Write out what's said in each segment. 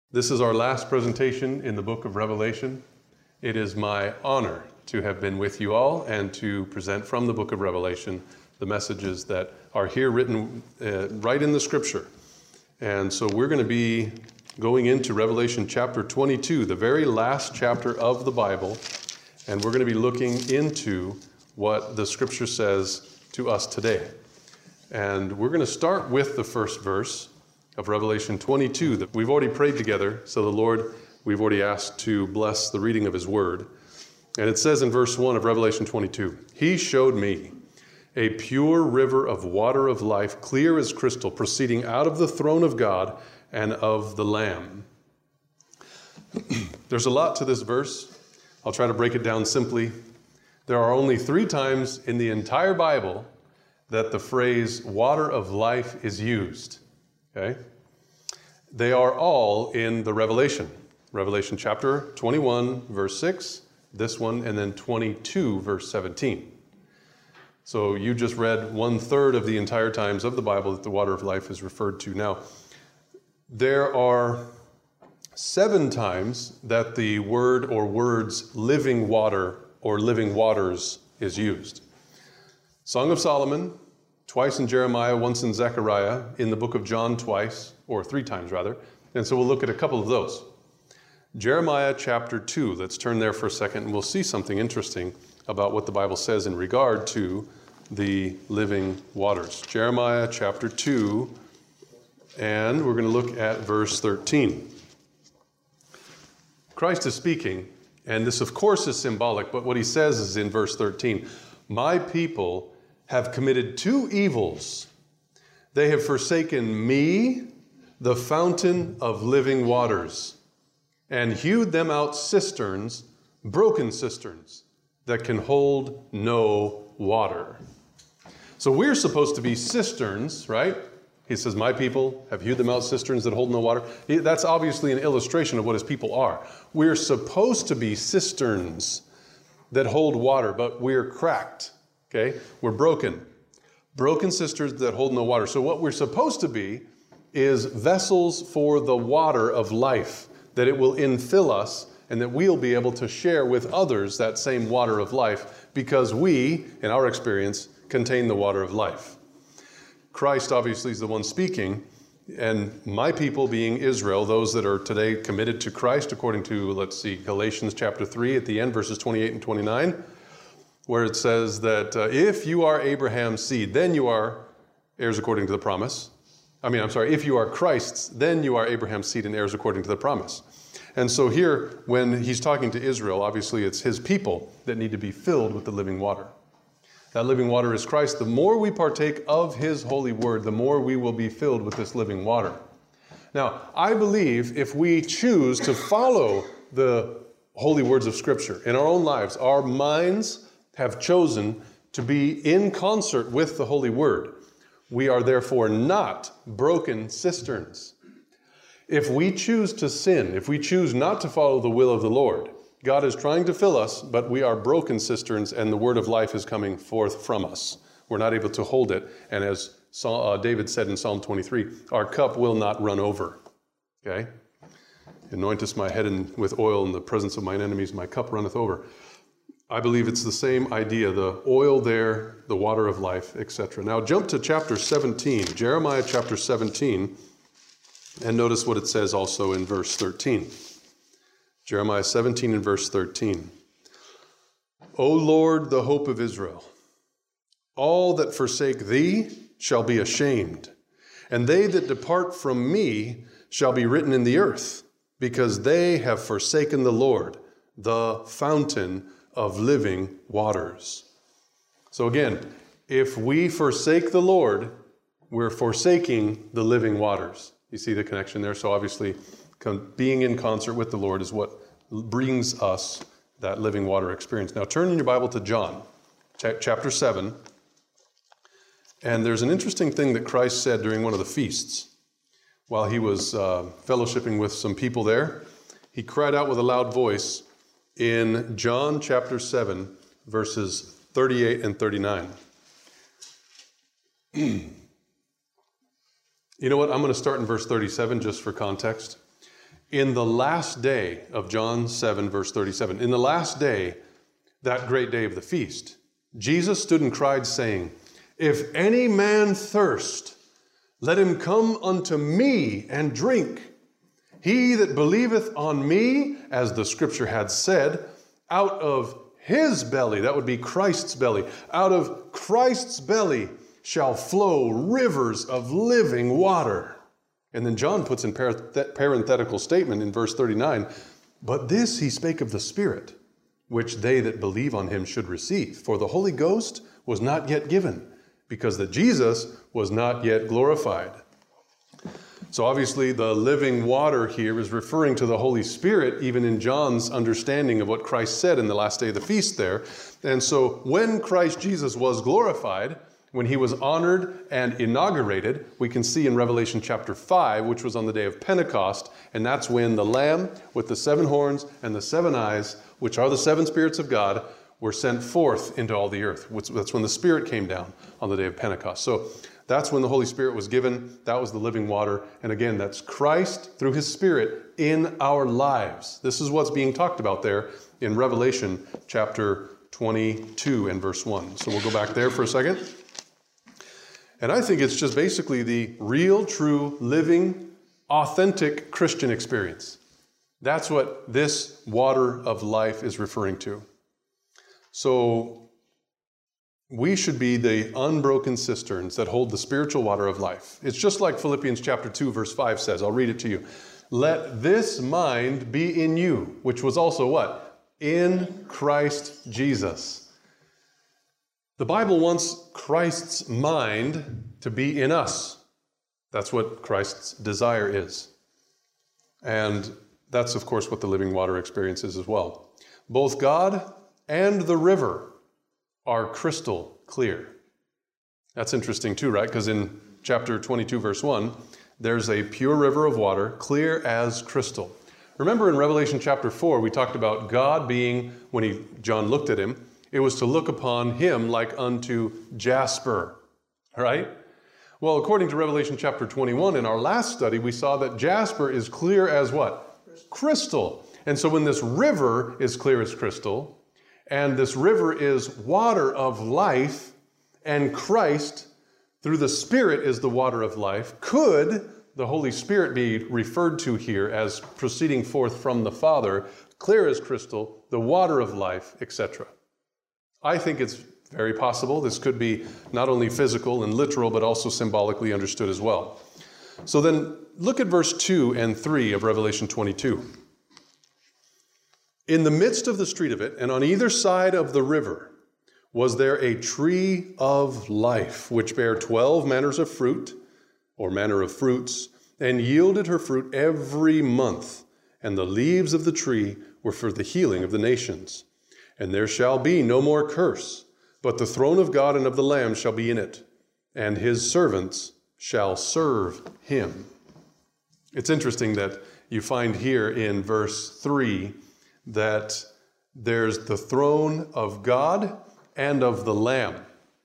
This is our last presentation in the book of Revelation. It is my honor to have been with you all and to present from the book of Revelation the messages that are here written right in the scripture. And so we're going to be going into Revelation chapter 22, the very last chapter of the Bible, and we're going to be looking into what the scripture says to us today. And we're going to start with the first verse of Revelation 22 that we've already prayed together. So the Lord, we've already asked to bless the reading of his word. And it says in verse 1 of Revelation 22, "He showed me a pure river of water of life, clear as crystal, proceeding out of the throne of God and of the Lamb." There's a lot to this verse. I'll try to break it down simply. There are only 3 times in the entire Bible that the phrase water of life is used. Okay? They are all in the Revelation. Revelation chapter 21, verse 6, this one, and then 22, verse 17. So you just read 1/3 of the entire times of the Bible that the water of life is referred to. Now, there are 7 times that the word or words living water or living waters is used. Song of Solomon, twice in Jeremiah, once in Zechariah, in the book of John twice, or 3 times rather. And so we'll look at a couple of those. Jeremiah chapter 2, let's turn there for a second and we'll see something interesting about what the Bible says in regard to the living waters. Jeremiah chapter 2, and we're going to look at verse 13. Christ is speaking, and this of course is symbolic, but what he says is in verse 13, "My people have committed 2 evils. They have forsaken me, the fountain of living waters, and hewed them out cisterns, broken cisterns, that can hold no water." So we're supposed to be cisterns, right? He says, "My people have hewed them out cisterns that hold no water." That's obviously an illustration of what his people are. We're supposed to be cisterns that hold water, but we're cracked. Okay, we're broken cisterns that hold no water. So what we're supposed to be is vessels for the water of life, that it will infill us and that we'll be able to share with others that same water of life because we, in our experience, contain the water of life. Christ obviously is the one speaking, and my people being Israel, those that are today committed to Christ, according to, Galatians chapter 3 at the end, verses 28 and 29, where it says that if you are Abraham's seed, then you are heirs according to the promise. If you are Christ's, then you are Abraham's seed and heirs according to the promise. And so here, when he's talking to Israel, obviously it's his people that need to be filled with the living water. That living water is Christ. The more we partake of his holy word, the more we will be filled with this living water. Now, I believe if we choose to follow the holy words of Scripture in our own lives, our minds have chosen to be in concert with the Holy Word. We are therefore not broken cisterns. If we choose to sin, if we choose not to follow the will of the Lord, God is trying to fill us, but we are broken cisterns and the word of life is coming forth from us. We're not able to hold it. And as David said in Psalm 23, our cup will not run over. Okay? "Anointest my head with oil in the presence of mine enemies, my cup runneth over." I believe it's the same idea, the oil there, the water of life, etc. Now jump to chapter 17, Jeremiah chapter 17, and notice what it says also in verse 13. Jeremiah 17 and verse 13. "O Lord, the hope of Israel, all that forsake thee shall be ashamed, and they that depart from me shall be written in the earth, because they have forsaken the Lord, the fountain of living waters." So again, if we forsake the Lord, we're forsaking the living waters. You see the connection there? So obviously, being in concert with the Lord is what brings us that living water experience. Now turn in your Bible to John, chapter 7. And there's an interesting thing that Christ said during one of the feasts. While he was fellowshipping with some people there, he cried out with a loud voice, in John chapter 7, verses 38 and 39. You know what? I'm going to start in verse 37 just for context. In the last day of John 7, verse 37, in the last day, that great day of the feast, Jesus stood and cried, saying, "If any man thirst, let him come unto me and drink. He that believeth on me, as the scripture had said, out of his belly," that would be Christ's belly, "out of Christ's belly shall flow rivers of living water." And then John puts in parenthetical statement in verse 39, "But this he spake of the Spirit, which they that believe on him should receive. For the Holy Ghost was not yet given, because that Jesus was not yet glorified." So obviously the living water here is referring to the Holy Spirit, even in John's understanding of what Christ said in the last day of the feast there. And so when Christ Jesus was glorified, when he was honored and inaugurated, we can see in Revelation chapter 5, which was on the day of Pentecost, and that's when the Lamb with the 7 horns and the 7 eyes, which are the 7 spirits of God, were sent forth into all the earth. That's when the Spirit came down on the day of Pentecost. So that's when the Holy Spirit was given. That was the living water. And again, that's Christ through his Spirit in our lives. This is what's being talked about there in Revelation chapter 22 and verse 1. So we'll go back there for a second. And I think it's just basically the real, true, living, authentic Christian experience. That's what this water of life is referring to. So we should be the unbroken cisterns that hold the spiritual water of life. It's just like Philippians chapter 2, verse 5 says. I'll read it to you. "Let this mind be in you," which was also what? In Christ Jesus. The Bible wants Christ's mind to be in us. That's what Christ's desire is. And that's, of course, what the living water experience is as well. Both God and the river are crystal clear. That's interesting too, right? Because in chapter 22, verse 1, there's a pure river of water, clear as crystal. Remember in Revelation chapter 4, we talked about God being, when John looked at him, it was to look upon him like unto jasper, right? Well, according to Revelation chapter 21, in our last study, we saw that jasper is clear as what? Crystal. And so when this river is clear as crystal, and this river is water of life, and Christ, through the Spirit, is the water of life, could the Holy Spirit be referred to here as proceeding forth from the Father, clear as crystal, the water of life, etc.? I think it's very possible. This could be not only physical and literal, but also symbolically understood as well. So then look at verse 2 and 3 of Revelation 22. "In the midst of the street of it, and on either side of the river, was there a tree of life, which bare 12 manners of fruit, or manner of fruits, and yielded her fruit every month. And the leaves of the tree were for the healing of the nations. And there shall be no more curse, but the throne of God and of the Lamb shall be in it, and his servants shall serve him." It's interesting that you find here in verse 3 that there's the throne of God and of the Lamb.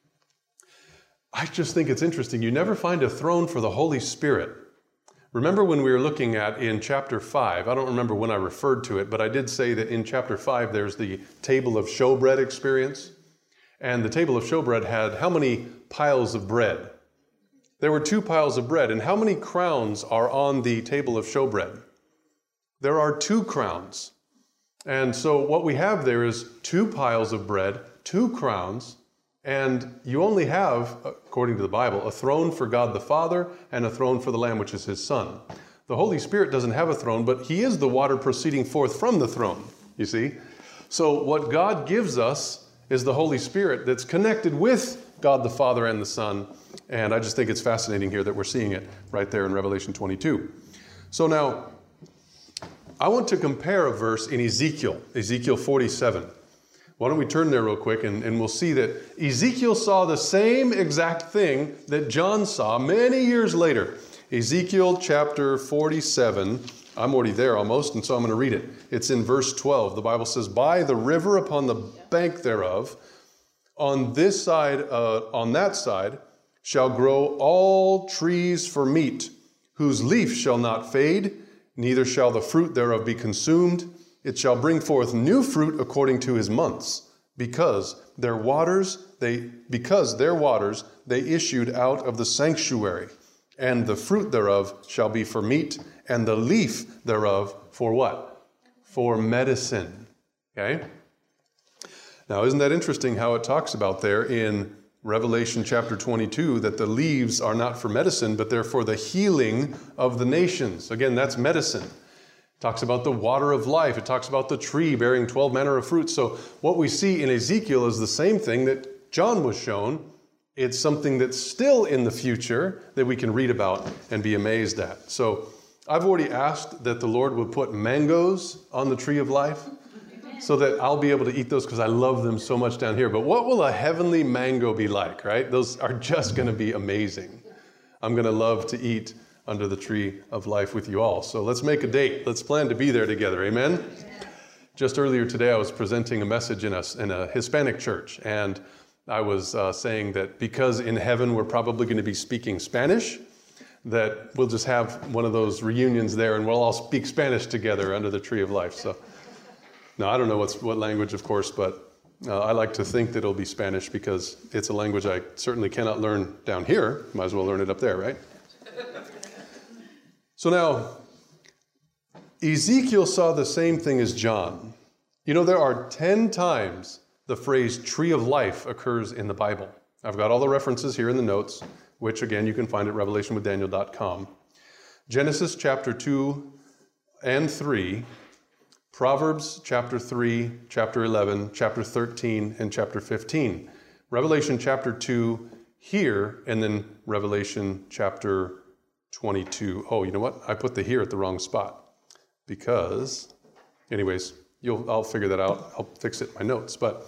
I just think it's interesting. You never find a throne for the Holy Spirit. Remember when we were looking at in chapter 5, I don't remember when I referred to it, but I did say that in chapter 5 there's the table of showbread experience. And the table of showbread had how many piles of bread? There were 2 piles of bread. And how many crowns are on the table of showbread? There are 2 crowns. And so what we have there is 2 piles of bread, 2 crowns, and you only have, according to the Bible, a throne for God the Father and a throne for the Lamb, which is his Son. The Holy Spirit doesn't have a throne, but he is the water proceeding forth from the throne, you see. So what God gives us is the Holy Spirit that's connected with God the Father and the Son. And I just think it's fascinating here that we're seeing it right there in Revelation 22. So now, I want to compare a verse in Ezekiel 47. Why don't we turn there real quick and we'll see that Ezekiel saw the same exact thing that John saw many years later. Ezekiel chapter 47, I'm already there almost, and so I'm going to read it. It's in verse 12. The Bible says, "By the river upon the bank thereof, on this side, on that side, shall grow all trees for meat, whose leaf shall not fade, neither shall the fruit thereof be consumed. It shall bring forth new fruit according to his months, because their waters they issued out of the sanctuary, and the fruit thereof shall be for meat, and the leaf thereof for what? For medicine. Okay? Now, isn't that interesting how it talks about there in Revelation chapter 22 that the leaves are not for medicine, but they're for the healing of the nations. Again, that's medicine. It talks about the water of life. It talks about the tree bearing 12 manner of fruits. So what we see in Ezekiel is the same thing that John was shown. It's something that's still in the future that we can read about and be amazed at. So I've already asked that the Lord would put mangoes on the tree of life, so that I'll be able to eat those because I love them so much down here. But what will a heavenly mango be like, right? Those are just going to be amazing. I'm going to love to eat under the tree of life with you all. So let's make a date. Let's plan to be there together. Amen? Just earlier today, I was presenting a message in a Hispanic church. And I was saying that because in heaven we're probably going to be speaking Spanish, that we'll just have one of those reunions there and we'll all speak Spanish together under the tree of life. So. Now, I don't know what language, of course, but I like to think that it'll be Spanish because it's a language I certainly cannot learn down here. Might as well learn it up there, right? So now, Ezekiel saw the same thing as John. You know, there are 10 times the phrase tree of life occurs in the Bible. I've got all the references here in the notes, which, again, you can find at revelationwithdaniel.com. Genesis chapter 2 and 3, Proverbs chapter 3, chapter 11, chapter 13, and chapter 15. Revelation chapter 2 here, and then Revelation chapter 22. Oh, you know what? I put the here at the wrong spot because, anyways, I'll figure that out. I'll fix it in my notes. But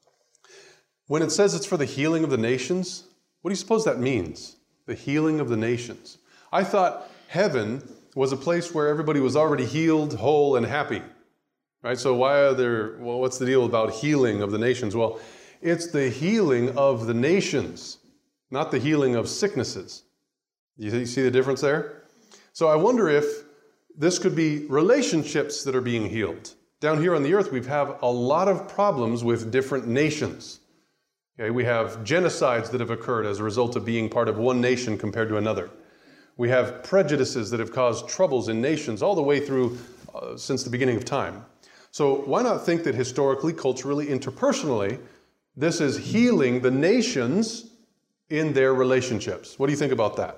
when it says it's for the healing of the nations, what do you suppose that means? The healing of the nations. I thought heaven was a place where everybody was already healed, whole, and happy. Right? So what's the deal about healing of the nations? Well, it's the healing of the nations, not the healing of sicknesses. You see the difference there? So I wonder if this could be relationships that are being healed. Down here on the earth, we have a lot of problems with different nations. Okay, we have genocides that have occurred as a result of being part of one nation compared to another. We have prejudices that have caused troubles in nations all the way through since the beginning of time. So why not think that historically, culturally, interpersonally, this is healing the nations in their relationships? What do you think about that?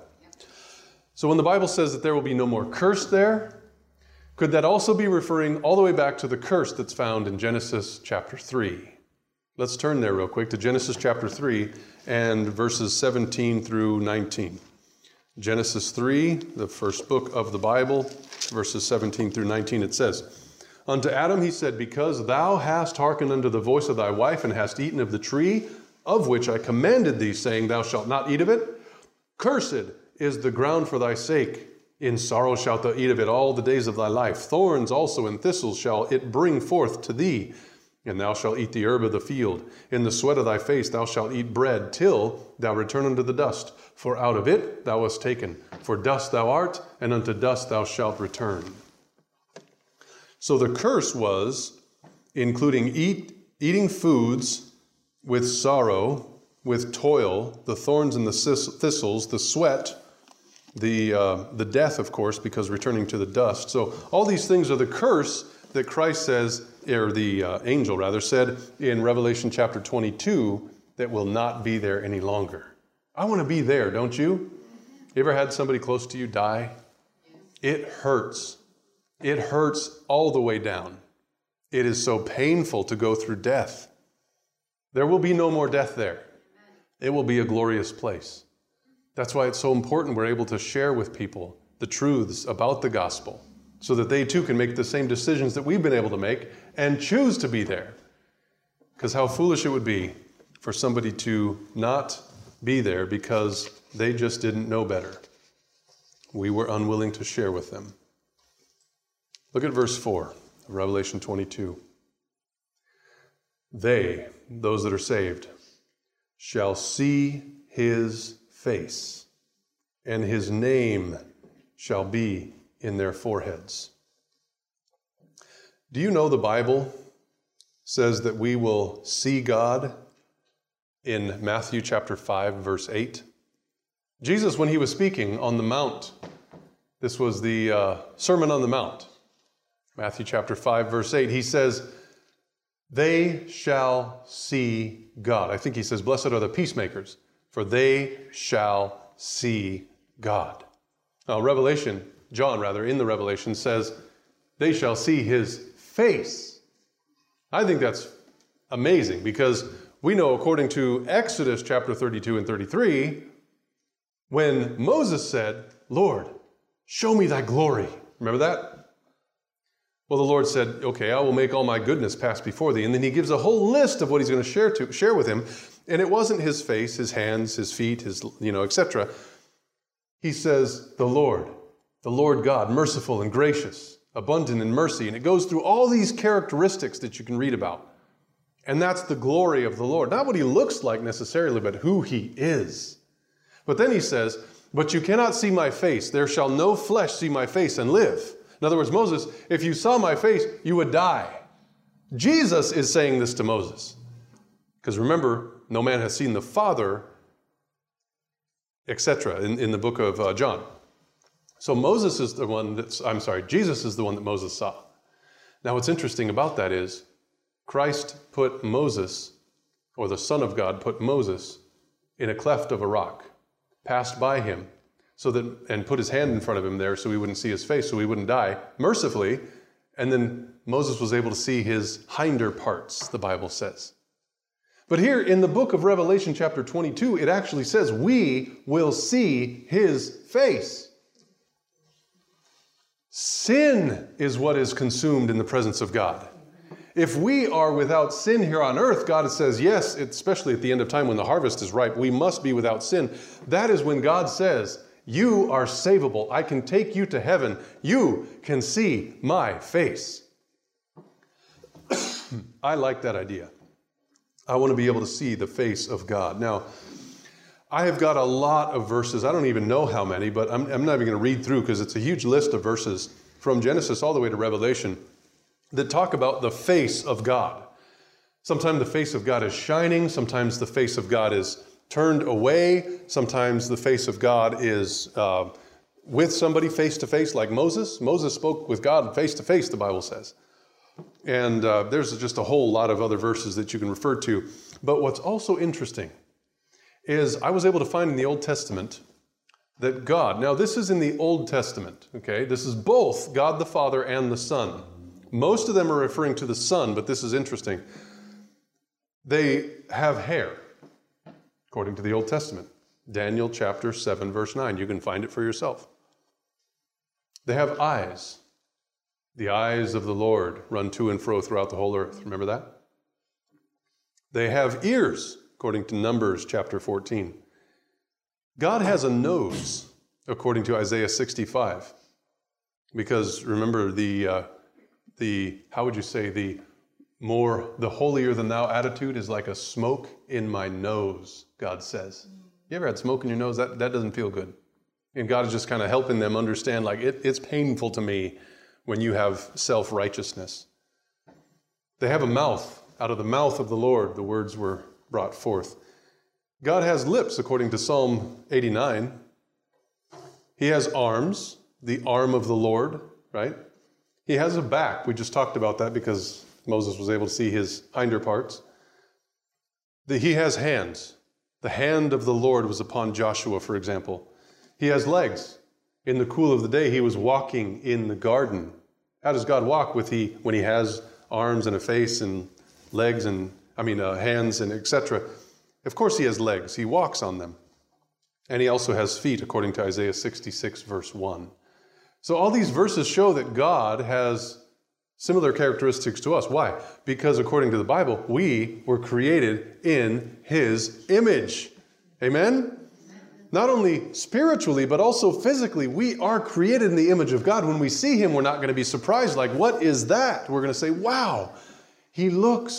So when the Bible says that there will be no more curse there, could that also be referring all the way back to the curse that's found in Genesis chapter 3? Let's turn there real quick to Genesis chapter 3 and verses 17 through 19. Genesis 3, the first book of the Bible, verses 17 through 19, it says, Unto Adam he said, Because thou hast hearkened unto the voice of thy wife, and hast eaten of the tree, of which I commanded thee, saying, Thou shalt not eat of it, cursed is the ground for thy sake. In sorrow shalt thou eat of it all the days of thy life. Thorns also and thistles shall it bring forth to thee. And thou shalt eat the herb of the field. In the sweat of thy face thou shalt eat bread, till thou return unto the dust. For out of it thou wast taken. For dust thou art, and unto dust thou shalt return. So the curse was including eating foods with sorrow, with toil, the thorns and the thistles, the sweat, the death, of course, because returning to the dust. So all these things are the curse that Christ says, or the angel rather, said in Revelation chapter 22 that will not be there any longer. I want to be there, don't you? You ever had somebody close to you die? It hurts. It hurts all the way down. It is so painful to go through death. There will be no more death there. It will be a glorious place. That's why it's so important we're able to share with people the truths about the gospel so that they too can make the same decisions that we've been able to make and choose to be there. Because how foolish it would be for somebody to not be there because they just didn't know better. We were unwilling to share with them. Look at verse 4 of Revelation 22. They, those that are saved, shall see his face, and his name shall be in their foreheads. Do you know the Bible says that we will see God in Matthew chapter 5, verse 8? Jesus, when he was speaking on the Mount, this was the Sermon on the Mount, Matthew chapter 5, verse 8, he says, they shall see God. I think he says, blessed are the peacemakers, for they shall see God. Now, John, in the Revelation says, they shall see his face. I think that's amazing because we know according to Exodus chapter 32 and 33, when Moses said, Lord, show me thy glory. Remember that? Well, the Lord said, okay, I will make all my goodness pass before thee. And then he gives a whole list of what he's going to share with him. And it wasn't his face, his hands, his feet, his, etc. He says, the Lord God, merciful and gracious, abundant in mercy. And it goes through all these characteristics that you can read about. And that's the glory of the Lord. Not what he looks like necessarily, but who he is. But then he says, but you cannot see my face. There shall no flesh see my face and live. In other words, Moses, if you saw my face, you would die. Jesus is saying this to Moses. Because remember, no man has seen the Father, etc., in the book of John. So Jesus is the one that Moses saw. Now what's interesting about that is Christ put Moses, or the Son of God put Moses in a cleft of a rock, passed by him, and put his hand in front of him there so he wouldn't see his face, so he wouldn't die, mercifully. And then Moses was able to see his hinder parts, the Bible says. But here in the book of Revelation chapter 22, it actually says we will see his face. Sin is what is consumed in the presence of God. If we are without sin here on earth, God says, yes, especially at the end of time when the harvest is ripe, we must be without sin. That is when God says, you are savable. I can take you to heaven. You can see my face. I like that idea. I want to be able to see the face of God. Now, I have got a lot of verses. I don't even know how many, but I'm not even going to read through because it's a huge list of verses from Genesis all the way to Revelation that talk about the face of God. Sometimes the face of God is shining. Sometimes the face of God is turned away. Sometimes the face of God is with somebody face to face, like Moses. Moses spoke with God face to face, the Bible says. And there's just a whole lot of other verses that you can refer to. But what's also interesting is I was able to find in the Old Testament that God, now this is in the Old Testament, okay? This is both God the Father and the Son. Most of them are referring to the Son, but this is interesting. They have hair, according to the Old Testament. Daniel chapter 7, verse 9. You can find it for yourself. They have eyes. The eyes of the Lord run to and fro throughout the whole earth. Remember that? They have ears, according to Numbers chapter 14. God has a nose, according to Isaiah 65. Because remember the holier than thou attitude is like a smoke in my nose, God says. You ever had smoke in your nose? That doesn't feel good. And God is just kind of helping them understand, like, it's painful to me when you have self-righteousness. They have a mouth. Out of the mouth of the Lord, the words were brought forth. God has lips, according to Psalm 89. He has arms, the arm of the Lord, right? He has a back. We just talked about that because Moses was able to see his hinder parts. He has hands. The hand of the Lord was upon Joshua, for example. He has legs. In the cool of the day, he was walking in the garden. How does God walk when he has arms and a face and legs and, hands and etc.? Of course he has legs. He walks on them. And he also has feet, according to Isaiah 66, verse 1. So all these verses show that God has similar characteristics to us. Why? Because according to the Bible, we were created in his image. Amen? Not only spiritually, but also physically, we are created in the image of God. When we see him, we're not going to be surprised, like, what is that? We're going to say, wow, I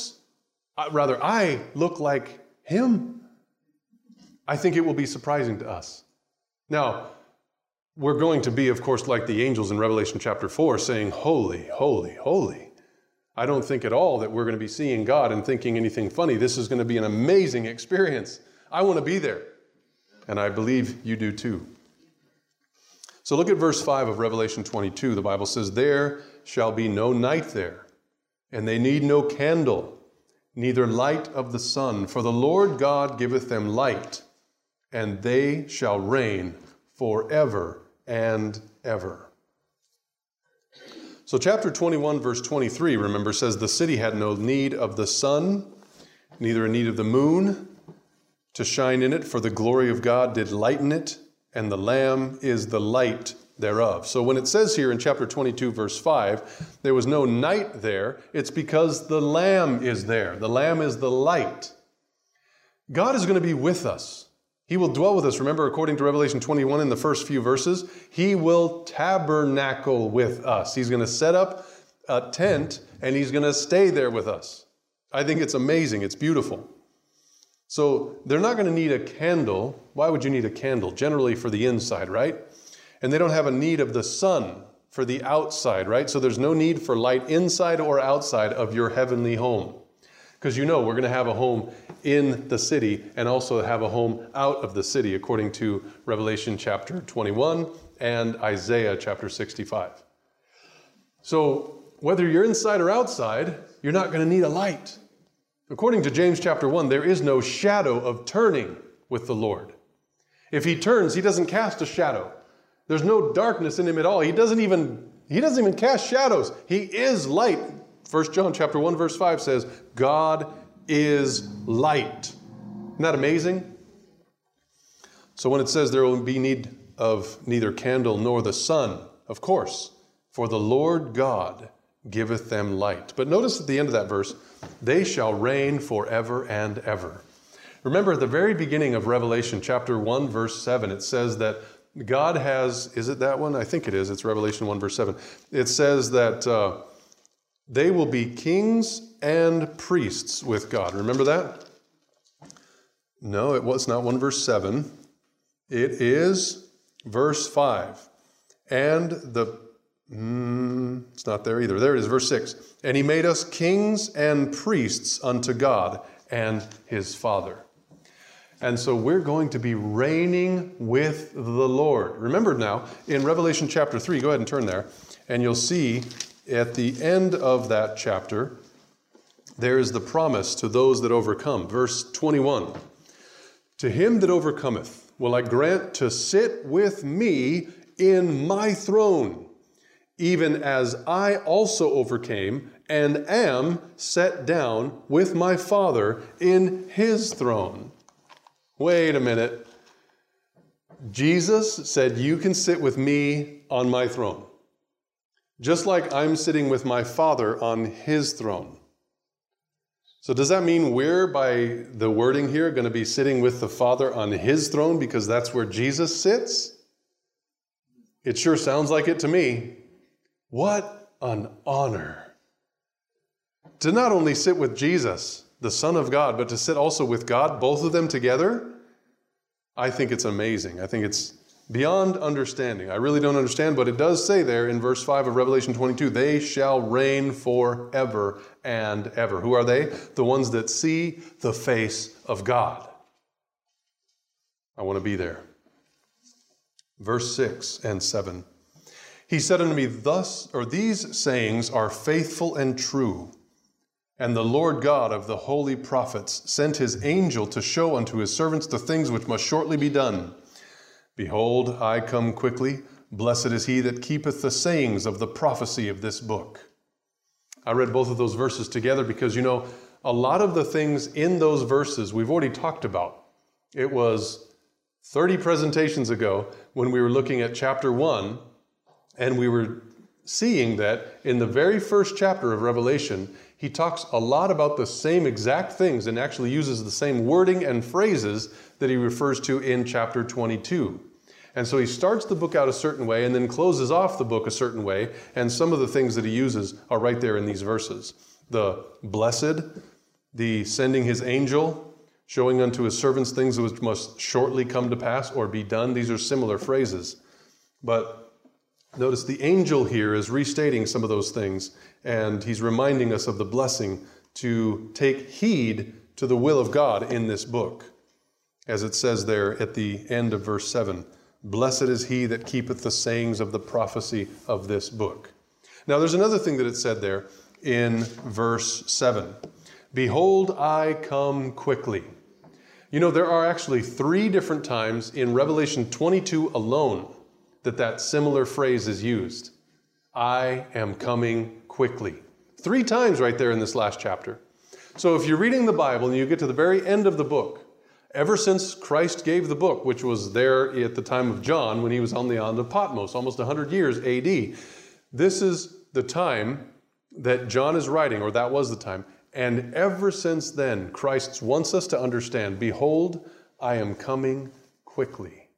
look like him. I think it will be surprising to us. Now, we're going to be, of course, like the angels in Revelation chapter 4, saying, holy, holy, holy. I don't think at all that we're going to be seeing God and thinking anything funny. This is going to be an amazing experience. I want to be there. And I believe you do too. So look at verse 5 of Revelation 22. The Bible says, there shall be no night there, and they need no candle, neither light of the sun, for the Lord God giveth them light, and they shall reign forever and ever. So chapter 21, verse 23, remember, says the city had no need of the sun, neither a need of the moon to shine in it, for the glory of God did lighten it, and the Lamb is the light thereof. So when it says here in chapter 22, verse 5, there was no night there, it's because the Lamb is there. The Lamb is the light. God is going to be with us. He will dwell with us. Remember, according to Revelation 21 in the first few verses, He will tabernacle with us. He's going to set up a tent and He's going to stay there with us. I think it's amazing. It's beautiful. So they're not going to need a candle. Why would you need a candle? Generally for the inside, right? And they don't have a need of the sun for the outside, right? So there's no need for light inside or outside of your heavenly home. Because you know we're going to have a home in the city and also have a home out of the city, according to Revelation chapter 21 and Isaiah chapter 65. So whether you're inside or outside, you're not going to need a light. According to James chapter 1, there is no shadow of turning with the Lord. If He turns, He doesn't cast a shadow. There's no darkness in Him at all. He doesn't even cast shadows. He is light. 1 John chapter 1 verse 5 says, God is light. Isn't that amazing? So when it says there will be need of neither candle nor the sun, of course, for the Lord God giveth them light. But notice at the end of that verse, they shall reign forever and ever. Remember at the very beginning of Revelation chapter 1 verse 7, it says that God has, is it that one? I think it is. It's Revelation 1 verse 7. It says that they will be kings and priests with God. Remember that? No, it was not 1 verse 7. It is verse 5. And it's not there either. There it is, verse 6. And He made us kings and priests unto God and His Father. And so we're going to be reigning with the Lord. Remember now, in Revelation chapter 3, go ahead and turn there, and you'll see at the end of that chapter, there is the promise to those that overcome. Verse 21, to him that overcometh will I grant to sit with me in my throne, even as I also overcame and am set down with my Father in His throne. Wait a minute. Jesus said, you can sit with me on my throne. Just like I'm sitting with my Father on His throne. So does that mean we're, by the wording here, going to be sitting with the Father on His throne because that's where Jesus sits? It sure sounds like it to me. What an honor. To not only sit with Jesus, the Son of God, but to sit also with God, both of them together. I think it's amazing. I think it's beyond understanding. I really don't understand, but it does say there in verse 5 of Revelation 22, they shall reign forever and ever. Who are they? The ones that see the face of God. I want to be there. Verse 6 and 7. He said unto me, these sayings are faithful and true. And the Lord God of the holy prophets sent His angel to show unto His servants the things which must shortly be done. Behold, I come quickly. Blessed is he that keepeth the sayings of the prophecy of this book. I read both of those verses together because, you know, a lot of the things in those verses we've already talked about. It was 30 presentations ago when we were looking at chapter 1, and we were seeing that in the very first chapter of Revelation, he talks a lot about the same exact things and actually uses the same wording and phrases that he refers to in chapter 22. And so he starts the book out a certain way and then closes off the book a certain way, and some of the things that he uses are right there in these verses. The blessed, the sending his angel, showing unto his servants things which must shortly come to pass or be done. These are similar phrases. But notice the angel here is restating some of those things, and he's reminding us of the blessing to take heed to the will of God in this book. As it says there at the end of verse 7, "Blessed is he that keepeth the sayings of the prophecy of this book." Now there's another thing that it said there in verse 7. "Behold, I come quickly." You know, there are actually 3 different times in Revelation 22 alone that similar phrase is used. I am coming quickly. 3 times right there in this last chapter. So if you're reading the Bible and you get to the very end of the book, ever since Christ gave the book, which was there at the time of John when he was on the island of Patmos, almost 100 years AD, this is the time that John is writing, or that was the time. And ever since then, Christ wants us to understand, behold, I am coming quickly.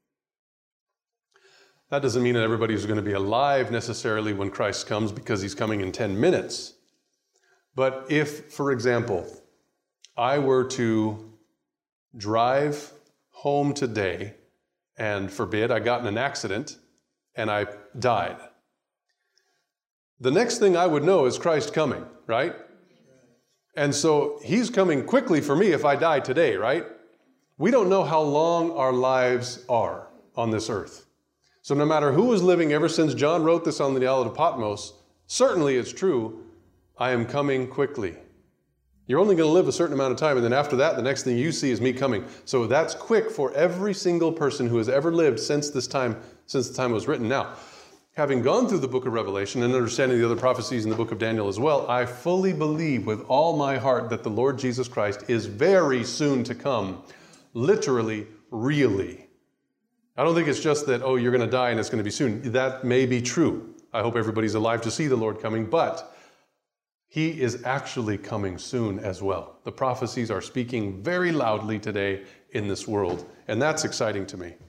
That doesn't mean that everybody's going to be alive necessarily when Christ comes, because he's coming in 10 minutes. But if, for example, I were to drive home today and, forbid, I got in an accident and I died, the next thing I would know is Christ coming, right? And so he's coming quickly for me if I die today, right? We don't know how long our lives are on this earth. So no matter who was living ever since John wrote this on the island of Patmos, certainly it's true, I am coming quickly. You're only going to live a certain amount of time, and then after that, the next thing you see is me coming. So that's quick for every single person who has ever lived since the time it was written. Now, having gone through the book of Revelation and understanding the other prophecies in the book of Daniel as well, I fully believe with all my heart that the Lord Jesus Christ is very soon to come. Literally, really. I don't think it's just that, oh, you're going to die and it's going to be soon. That may be true. I hope everybody's alive to see the Lord coming, but he is actually coming soon as well. The prophecies are speaking very loudly today in this world, and that's exciting to me.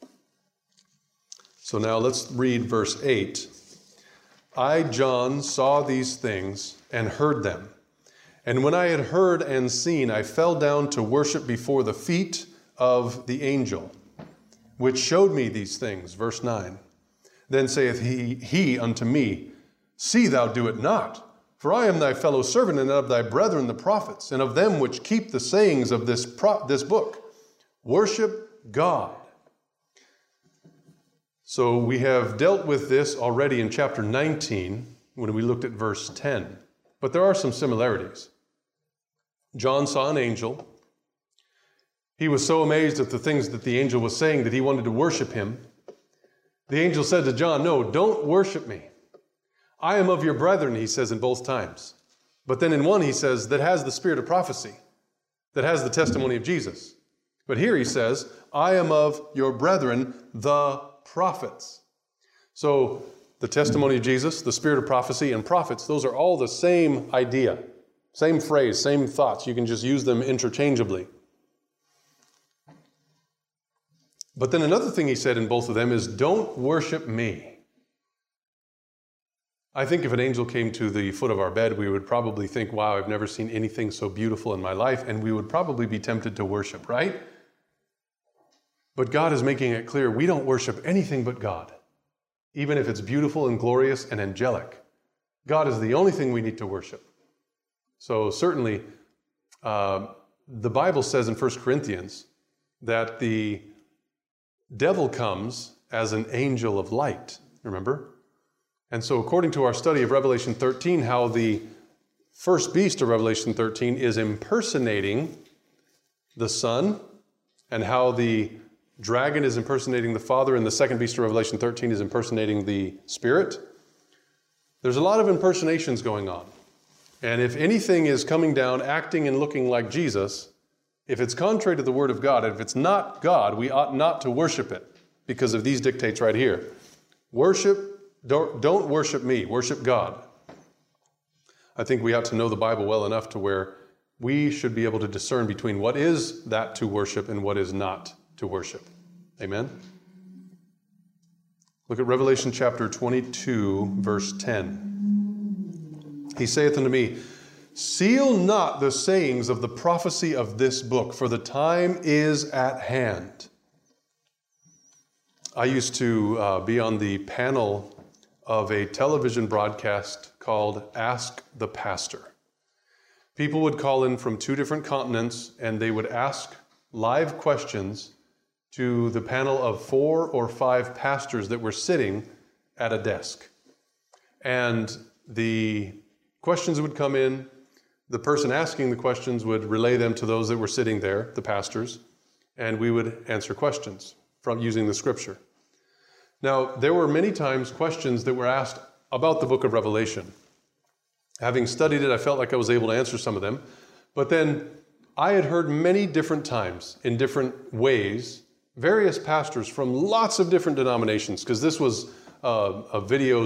So now let's read verse 8. "I, John, saw these things and heard them. And when I had heard and seen, I fell down to worship before the feet of the angel, which showed me these things." Verse 9. "Then saith he unto me, See thou do it not. For I am thy fellow servant, and of thy brethren the prophets, and of them which keep the sayings of this book. Worship God." So we have dealt with this already in chapter 19 when we looked at verse 10. But there are some similarities. John saw an angel. He was so amazed at the things that the angel was saying that he wanted to worship him. The angel said to John, "No, don't worship me. I am of your brethren," he says in both times. But then in one he says, that has the spirit of prophecy, that has the testimony of Jesus. But here he says, "I am of your brethren, the prophets." So the testimony of Jesus, the spirit of prophecy, and prophets, those are all the same idea, same phrase, same thoughts. You can just use them interchangeably. But then another thing he said in both of them is, "Don't worship me." I think if an angel came to the foot of our bed, we would probably think, wow, I've never seen anything so beautiful in my life, and we would probably be tempted to worship, right? But God is making it clear we don't worship anything but God, even if it's beautiful and glorious and angelic. God is the only thing we need to worship. So certainly, the Bible says in 1 Corinthians that the devil comes as an angel of light, remember? And so according to our study of Revelation 13, how the first beast of Revelation 13 is impersonating the Son, and how the dragon is impersonating the Father, and the second beast of Revelation 13 is impersonating the Spirit. There's a lot of impersonations going on. And if anything is coming down, acting and looking like Jesus, if it's contrary to the Word of God, if it's not God, we ought not to worship it because of these dictates right here. Don't worship me, worship God. I think we ought to know the Bible well enough to where we should be able to discern between what is that to worship and what is not to worship. Amen? Look at Revelation chapter 22, verse 10. "He saith unto me, Seal not the sayings of the prophecy of this book, for the time is at hand. I used to be on the panel of a television broadcast called Ask the Pastor. People would call in from 2 different continents, and they would ask live questions to the panel of 4 or 5 pastors that were sitting at a desk. And the questions would come in. The person asking the questions would relay them to those that were sitting there, the pastors, and we would answer questions from using the scripture. Now, there were many times questions that were asked about the book of Revelation. Having studied it, I felt like I was able to answer some of them. But then I had heard many different times, in different ways, various pastors from lots of different denominations, because this was a video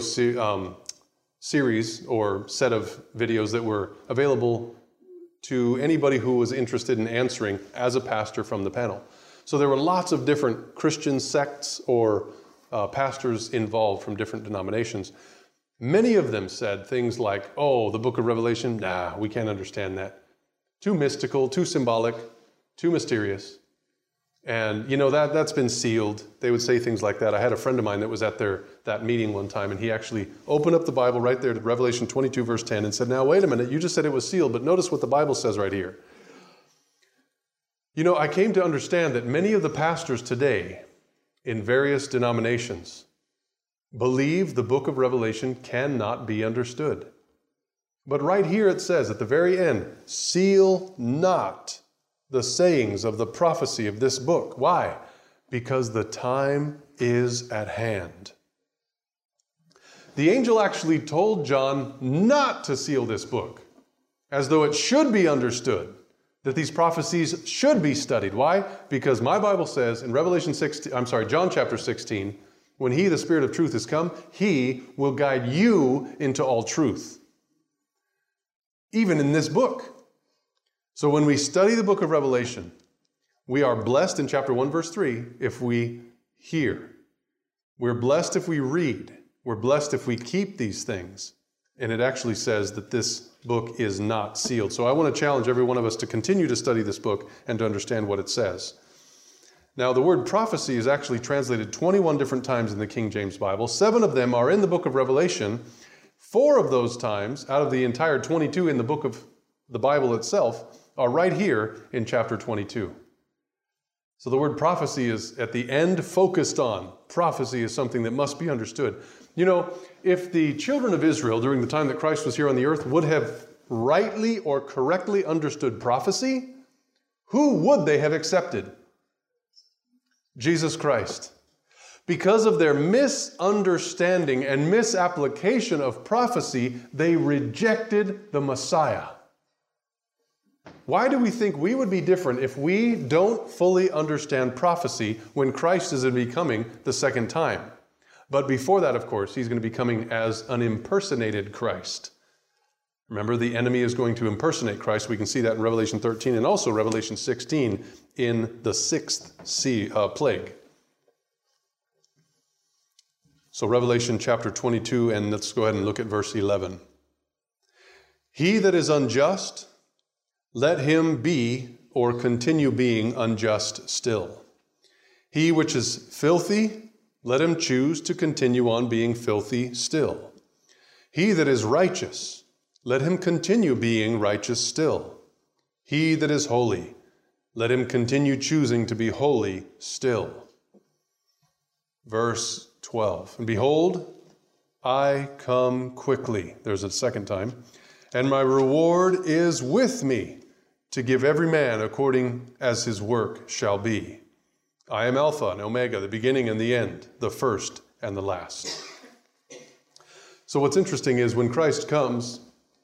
series or set of videos that were available to anybody who was interested in answering as a pastor from the panel. So there were lots of different Christian sects or pastors involved from different denominations. Many of them said things like, oh, the book of Revelation, nah, we can't understand that. Too mystical, too symbolic, too mysterious. And, you know, that's been sealed. They would say things like that. I had a friend of mine that was at that meeting one time, and he actually opened up the Bible right there to Revelation 22, verse 10, and said, now, wait a minute, you just said it was sealed, but notice what the Bible says right here. You know, I came to understand that many of the pastors today in various denominations believe the book of Revelation cannot be understood. But right here it says at the very end, seal not the sayings of the prophecy of this book. Why? Because the time is at hand. The angel actually told John not to seal this book, as though it should be understood, that these prophecies should be studied. Why? Because my Bible says in John chapter 16, when he, the Spirit of truth, is come, he will guide you into all truth. Even in this book. So when we study the book of Revelation, we are blessed in chapter 1, verse 3, if we hear. We're blessed if we read. We're blessed if we keep these things. And it actually says that this book is not sealed. So I want to challenge every one of us to continue to study this book and to understand what it says. Now, the word prophecy is actually translated 21 different times in the King James Bible. 7 of them are in the book of Revelation. 4 of those times, out of the entire 22 in the book of the Bible itself, are right here in chapter 22. So the word prophecy is at the end focused on. Prophecy is something that must be understood. You know, if the children of Israel during the time that Christ was here on the earth would have rightly or correctly understood prophecy, who would they have accepted? Jesus Christ. Because of their misunderstanding and misapplication of prophecy, they rejected the Messiah. Why do we think we would be different if we don't fully understand prophecy when Christ is becoming the second time? But before that, of course, he's going to be coming as an impersonated Christ. Remember, the enemy is going to impersonate Christ. We can see that in Revelation 13 and also Revelation 16 in the 6th plague. So Revelation chapter 22, and let's go ahead and look at verse 11. He that is unjust, let him be or continue being unjust still. He which is filthy, let him choose to continue on being filthy still. He that is righteous, let him continue being righteous still. He that is holy, let him continue choosing to be holy still. Verse 12, and behold, I come quickly. There's a second time. And my reward is with me, to give every man according as his work shall be. I am Alpha and Omega, the beginning and the end, the first and the last. So what's interesting is when Christ comes,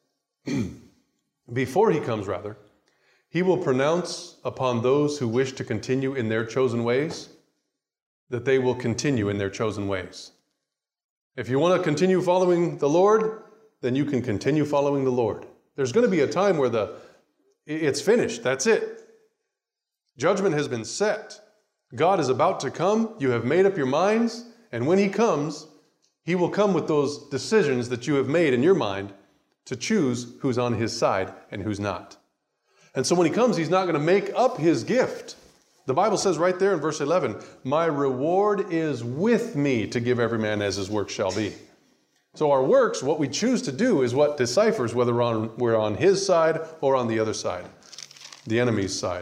before he comes rather, he will pronounce upon those who wish to continue in their chosen ways that they will continue in their chosen ways. If you want to continue following the Lord, then you can continue following the Lord. There's going to be a time where it's finished. That's it. Judgment has been set. God is about to come. You have made up your minds. And when he comes, he will come with those decisions that you have made in your mind to choose who's on his side and who's not. And so when he comes, he's not going to make up his gift. The Bible says right there in verse 11, my reward is with me to give every man as his work shall be. So our works, what we choose to do, is what deciphers whether we're on his side or on the other side, the enemy's side.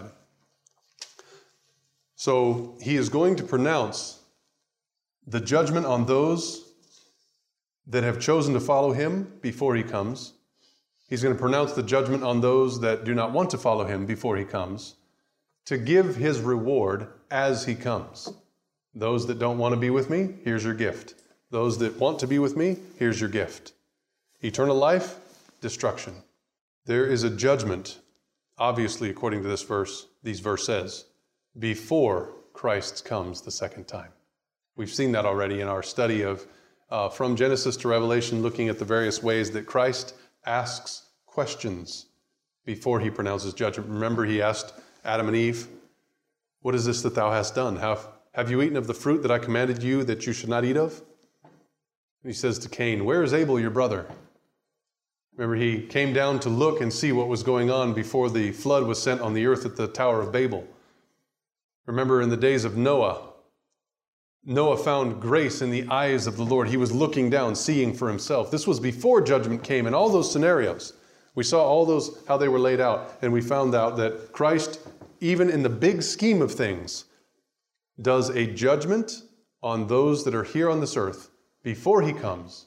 So he is going to pronounce the judgment on those that have chosen to follow him before he comes. He's going to pronounce the judgment on those that do not want to follow him before he comes, to give his reward as he comes. Those that don't want to be with me, here's your gift. Those that want to be with me, here's your gift. Eternal life, destruction. There is a judgment, obviously, according to these verses, before Christ comes the second time. We've seen that already in our study of from Genesis to Revelation, looking at the various ways that Christ asks questions before he pronounces judgment. Remember, he asked Adam and Eve, what is this that thou hast done? Have you eaten of the fruit that I commanded you that you should not eat of? And he says to Cain, where is Abel, your brother? Remember, he came down to look and see what was going on before the flood was sent on the earth at the Tower of Babel. Remember, in the days of Noah, Noah found grace in the eyes of the Lord. He was looking down, seeing for himself. This was before judgment came in all those scenarios. We saw all those, how they were laid out, and we found out that Christ, even in the big scheme of things, does a judgment on those that are here on this earth before he comes,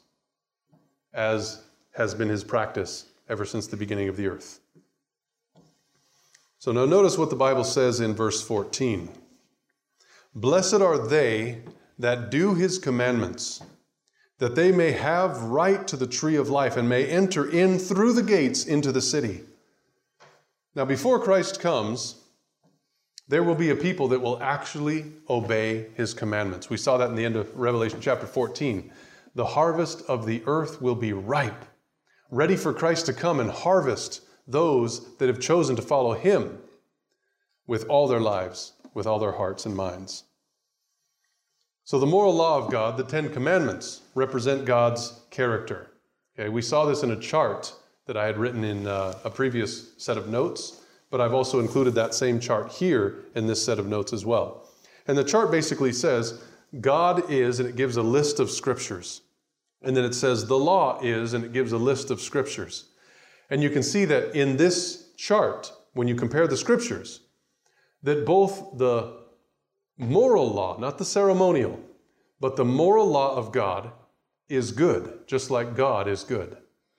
as has been his practice ever since the beginning of the earth. So now notice what the Bible says in verse 14. Blessed are they that do his commandments, that they may have right to the tree of life and may enter in through the gates into the city. Now, before Christ comes, there will be a people that will actually obey his commandments. We saw that in the end of Revelation chapter 14. The harvest of the earth will be ripe, ready for Christ to come and harvest those that have chosen to follow him with all their lives, with all their hearts and minds. So the moral law of God, the Ten Commandments, represent God's character. Okay, we saw this in a chart that I had written in a previous set of notes, but I've also included that same chart here in this set of notes as well. And the chart basically says, God is, and it gives a list of scriptures. And then it says, the law is, and it gives a list of scriptures. And you can see that in this chart, when you compare the scriptures, that both the moral law, not the ceremonial, but the moral law of God is good, just like God is good.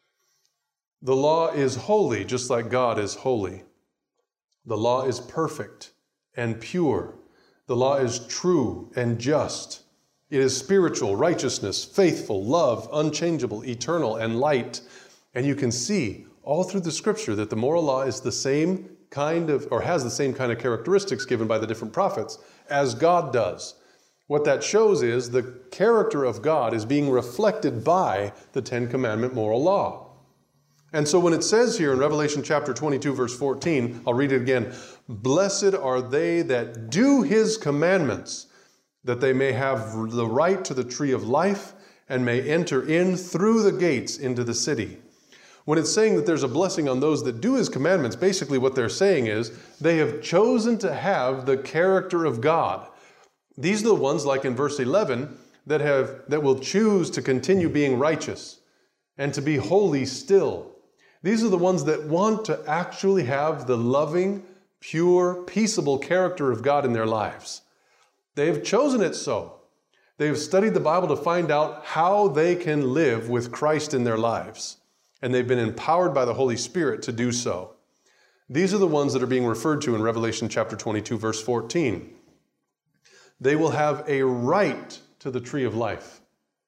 The law is holy, just like God is holy. The law is perfect and pure. The law is true and just. It is spiritual, righteousness, faithful, love, unchangeable, eternal, and light. And you can see all through the scripture that the moral law is the same kind of, or has the same kind of characteristics given by the different prophets as God does. What that shows is the character of God is being reflected by the Ten Commandment moral law. And so when it says here in Revelation chapter 22, verse 14, I'll read it again. Blessed are they that do his commandments, that they may have the right to the tree of life and may enter in through the gates into the city. When it's saying that there's a blessing on those that do his commandments, basically what they're saying is they have chosen to have the character of God. These are the ones, like in verse 11, that will choose to continue being righteous and to be holy still. These are the ones that want to actually have the loving, pure, peaceable character of God in their lives. They have chosen it so. They have studied the Bible to find out how they can live with Christ in their lives. And they've been empowered by the Holy Spirit to do so. These are the ones that are being referred to in Revelation chapter 22, verse 14. They will have a right to the tree of life.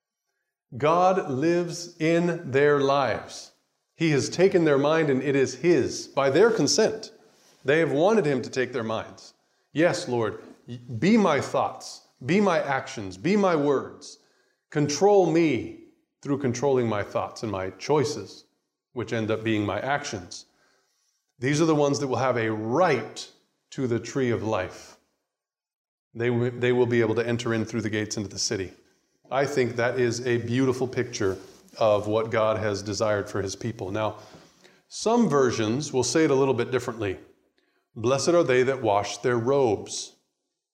God lives in their lives. He has taken their mind and it is his by their consent. They have wanted him to take their minds. Yes, Lord, be my thoughts, be my actions, be my words. Control me through controlling my thoughts and my choices, which end up being my actions. These are the ones that will have a right to the tree of life. They will be able to enter in through the gates into the city. I think that is a beautiful picture of what God has desired for his people. Now, some versions will say it a little bit differently. Blessed are they that wash their robes.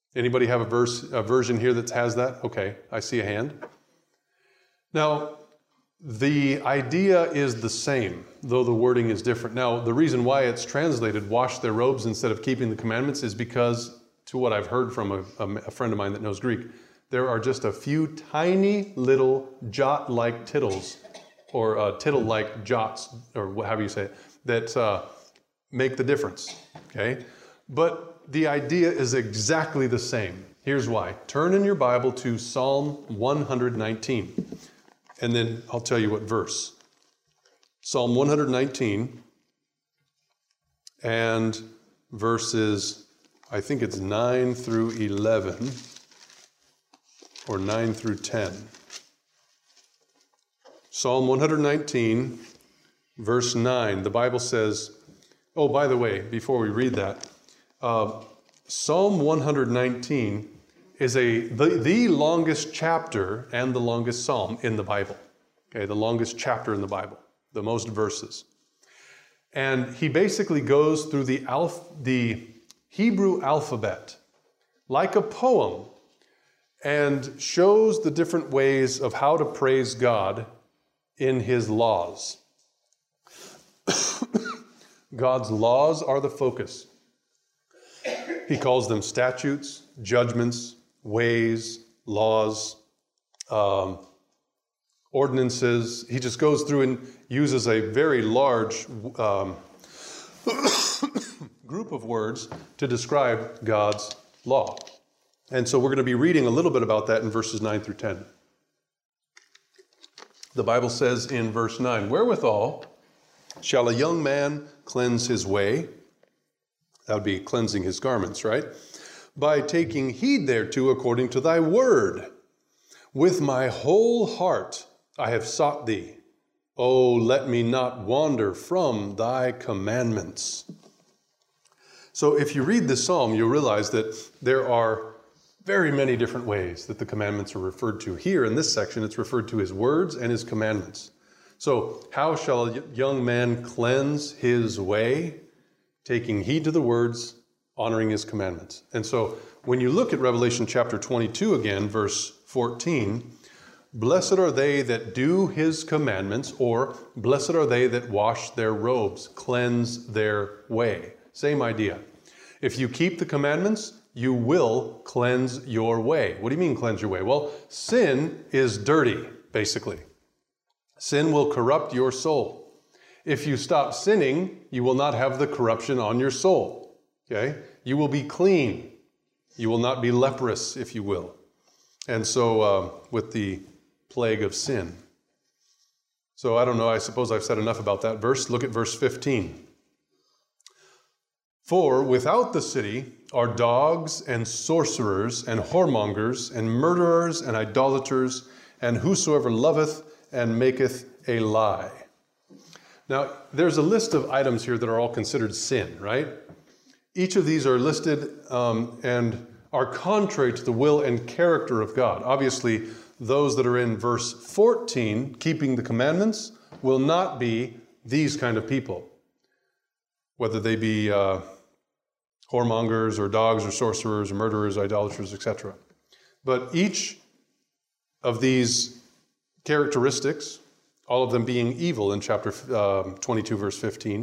Anybody have a version here that has that? Okay, I see a hand. Now, the idea is the same, though the wording is different. Now, the reason why it's translated wash their robes instead of keeping the commandments is because, to what I've heard from a friend of mine that knows Greek, there are just a few tiny little jot-like tittles, or tittle-like jots, or however you say it, that make the difference, okay? But the idea is exactly the same. Here's why. Turn in your Bible to Psalm 119, and then I'll tell you what verse. Psalm 119, and verses, I think it's 9 through 11, or 9 through 10. Psalm 119, verse 9, the Bible says, oh, by the way, before we read that, Psalm 119 is the longest chapter and the longest psalm in the Bible. Okay, the longest chapter in the Bible, the most verses. And he basically goes through the Hebrew alphabet like a poem and shows the different ways of how to praise God in his laws. God's laws are the focus. He calls them statutes, judgments, ways, laws, ordinances. He just goes through and uses a very large group of words to describe God's law. And so we're going to be reading a little bit about that in verses 9 through 10. The Bible says in verse 9, wherewithal shall a young man cleanse his way? That would be cleansing his garments, right? By taking heed thereto according to thy word. With my whole heart I have sought thee. Oh, let me not wander from thy commandments. So if you read this psalm, you'll realize that there are very many different ways that the commandments are referred to. Here in this section, it's referred to his words and his commandments. So how shall a young man cleanse his way? Taking heed to the words, honoring his commandments. And so when you look at Revelation chapter 22 again, verse 14, blessed are they that do his commandments, or blessed are they that wash their robes, cleanse their way. Same idea. If you keep the commandments, you will cleanse your way. What do you mean cleanse your way? Well, sin is dirty, basically. Sin will corrupt your soul. If you stop sinning, you will not have the corruption on your soul. Okay? You will be clean. You will not be leprous, if you will. And so with the plague of sin. So I don't know, I suppose I've said enough about that verse. Look at verse 15. For without the city are dogs and sorcerers and whoremongers and murderers and idolaters and whosoever loveth and maketh a lie. Now, there's a list of items here that are all considered sin, right? Each of these are listed and are contrary to the will and character of God. Obviously, those that are in verse 14, keeping the commandments, will not be these kind of people, whether they be whoremongers or dogs or sorcerers or murderers, idolaters, etc. But each of these characteristics, all of them being evil in chapter 22, verse 15,